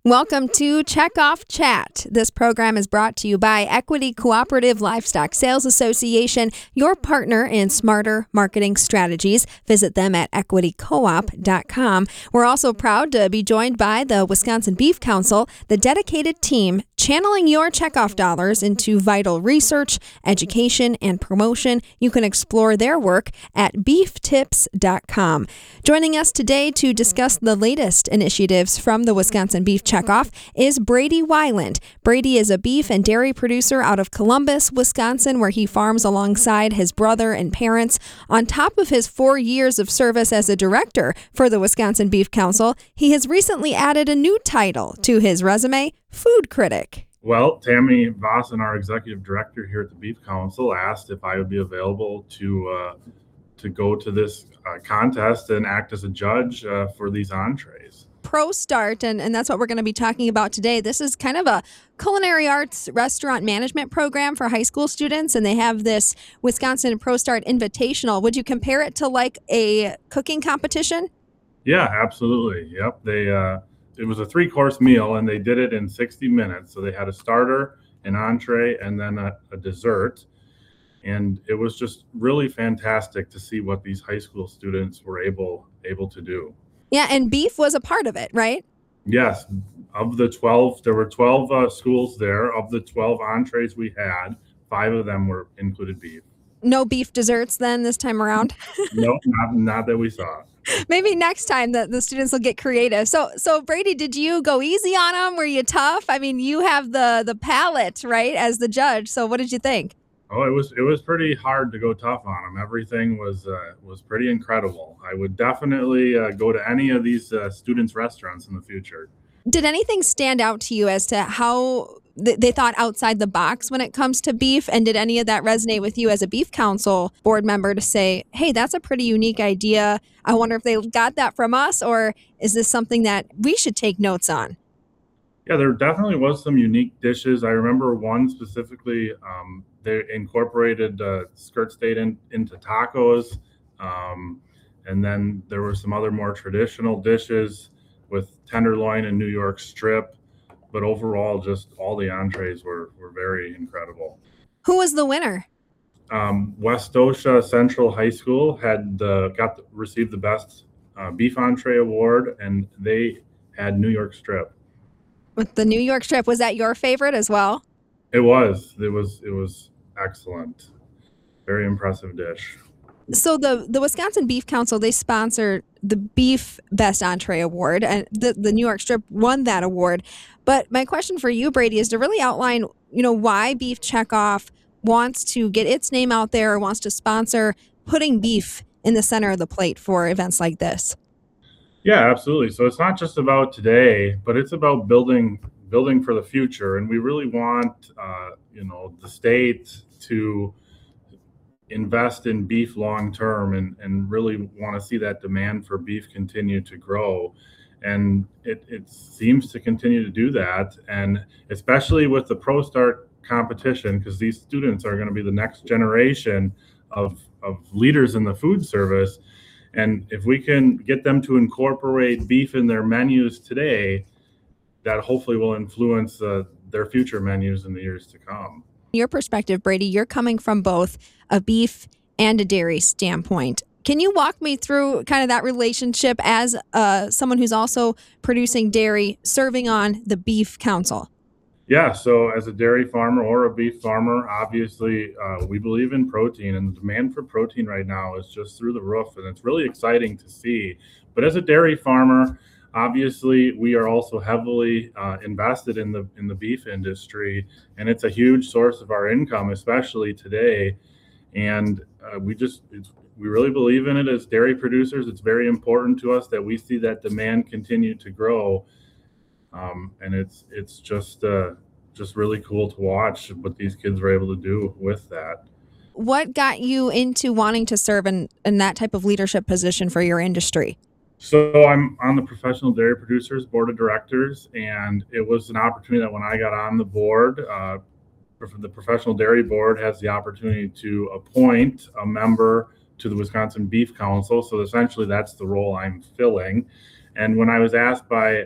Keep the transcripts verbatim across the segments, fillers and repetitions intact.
Welcome to Check Off Chat. This program is brought to you by Equity Cooperative Livestock Sales Association, your partner in smarter marketing strategies. Visit them at equity coop dot com. We're also proud to be joined by the Wisconsin Beef Council, the dedicated team channeling your checkoff dollars into vital research, education, and promotion. You can explore their work at beef tips dot com. Joining us today to discuss the latest initiatives from the Wisconsin Beef Checkoff is Brady Weiland. Brady is a beef and dairy producer out of Columbus, Wisconsin, where he farms alongside his brother and parents. On top of his four years of service as a director for the Wisconsin Beef Council, he has recently added a new title to his resume, food critic. Well, Tammy Vossen, our executive director here at the Beef Council, asked if I would be available to uh, to go to this uh, contest and act as a judge uh, for these entrees. ProStart, and, and that's what we're going to be talking about today. This is kind of a culinary arts restaurant management program for high school students, and they have this Wisconsin ProStart Invitational. Would you compare it to like a cooking competition? Yeah, absolutely. Yep. They uh, it was a three-course meal, and they did it in sixty minutes. So they had a starter, an entree, and then a, a dessert. And it was just really fantastic to see what these high school students were able able to do. Yeah, and beef was a part of it, right? Yes. Of the twelve, there were twelve uh, schools there. Of the twelve entrees we had, five of them were included beef. No beef desserts then this time around? No, not, not that we saw. Maybe next time the, the students will get creative. So, so Brady, did you go easy on them? Were you tough? I mean, you have the the palate, right, as the judge. So what did you think? Oh, it was it was pretty hard to go tough on them. Everything was uh, was pretty incredible. I would definitely uh, go to any of these uh, students' restaurants in the future. Did anything stand out to you as to how th- they thought outside the box when it comes to beef? And did any of that resonate with you as a Beef Council board member to say, hey, that's a pretty unique idea. I wonder if they got that from us, or is this something that we should take notes on? Yeah, there definitely was some unique dishes. I remember one specifically. Um, they incorporated uh, skirt steak in, into tacos, um, and then there were some other more traditional dishes with tenderloin and New York strip. But overall, just all the entrees were, were very incredible. Who was the winner? Um, Westosha Central High School had uh, got the, received the best uh, beef entree award, and they had New York strip. With the New York strip, was that your favorite as well? It was. It was. It was excellent. Very impressive dish. So the, the Wisconsin Beef Council, they sponsor the Beef Best Entree Award, and the, the New York Strip won that award. But my question for you, Brady, is to really outline, you know, why Beef Checkoff wants to get its name out there, or wants to sponsor putting beef in the center of the plate for events like this. Yeah, absolutely. So it's not just about today, but it's about building building for the future. And we really want, uh, you know, the state to invest in beef long term, and, and really want to see that demand for beef continue to grow. And it, it seems to continue to do that. And especially with the ProStart competition, because these students are going to be the next generation of, of leaders in the food service. And if we can get them to incorporate beef in their menus today, that hopefully will influence uh, their future menus in the years to come. Your perspective, Brady, you're coming from both a beef and a dairy standpoint. Can you walk me through kind of that relationship as uh, someone who's also producing dairy, serving on the Beef Council? Yeah, so as a dairy farmer or a beef farmer, obviously uh, we believe in protein, and the demand for protein right now is just through the roof, and it's really exciting to see. But as a dairy farmer, obviously we are also heavily uh, invested in the in the beef industry, and it's a huge source of our income, especially today. And uh, we just it's, we really believe in it as dairy producers. It's very important to us that we see that demand continue to grow. Um, and it's it's just uh, just really cool to watch what these kids were able to do with that. What got you into wanting to serve in, in that type of leadership position for your industry? So I'm on the Professional Dairy Producers Board of Directors, and it was an opportunity that when I got on the board, uh, the Professional Dairy Board has the opportunity to appoint a member to the Wisconsin Beef Council. So essentially that's the role I'm filling. And when I was asked by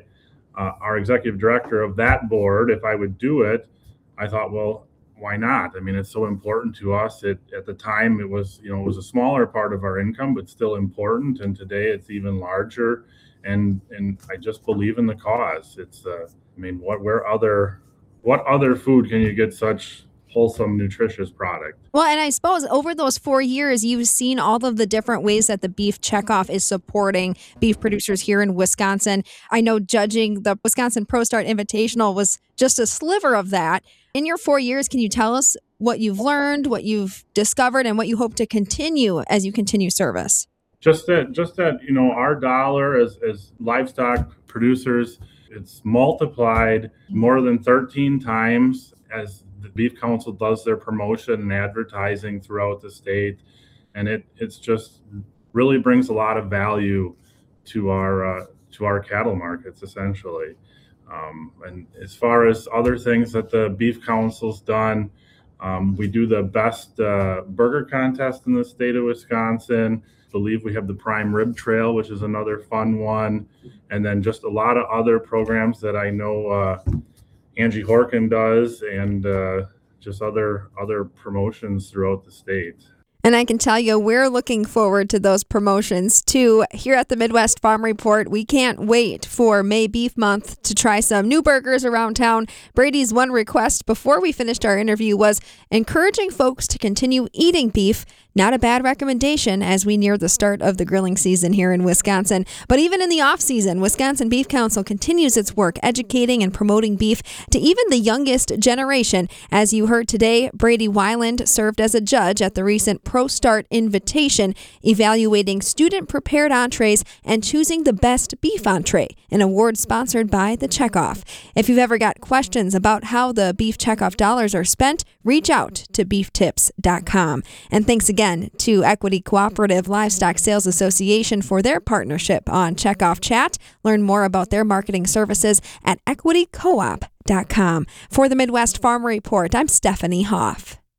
uh, our executive director of that board, if I would do it, I thought, well, why not? I mean, it's so important to us. It, at the time, it was, you know, it was a smaller part of our income, but still important. And today it's even larger. And, and I just believe in the cause. It's, uh, I mean, what, where other, what other food can you get such wholesome, nutritious product? Well, and I suppose over those four years, you've seen all of the different ways that the Beef Checkoff is supporting beef producers here in Wisconsin. I know judging the Wisconsin ProStart Invitational was just a sliver of that. In your four years, can you tell us what you've learned, what you've discovered, and what you hope to continue as you continue service? Just that, just that, you know, our dollar as, as livestock producers, it's multiplied more than thirteen times as the Beef Council does their promotion and advertising throughout the state. And it, it's just really brings a lot of value to our, uh, to our cattle markets, essentially. Um, and as far as other things that the Beef Council's done, um, we do the best uh, burger contest in the state of Wisconsin. I believe we have the Prime Rib Trail, which is another fun one. And then just a lot of other programs that I know uh, Angie Horkin does, and uh, just other other promotions throughout the state. And I can tell you, we're looking forward to those promotions too. Here at the Midwest Farm Report, we can't wait for May Beef Month to try some new burgers around town. Brady's one request before we finished our interview was encouraging folks to continue eating beef. Not a bad recommendation as we near the start of the grilling season here in Wisconsin. But even in the off-season, Wisconsin Beef Council continues its work educating and promoting beef to even the youngest generation. As you heard today, Brady Weiland served as a judge at the recent ProStart Invitation, evaluating student-prepared entrees and choosing the best beef entree, an award sponsored by the Checkoff. If you've ever got questions about how the Beef Checkoff dollars are spent, reach out to beef tips dot com. And thanks again to Equity Cooperative Livestock Sales Association for their partnership on Checkoff Chat. Learn more about their marketing services at equity coop dot com. For the Midwest Farm Report, I'm Stephanie Hoff.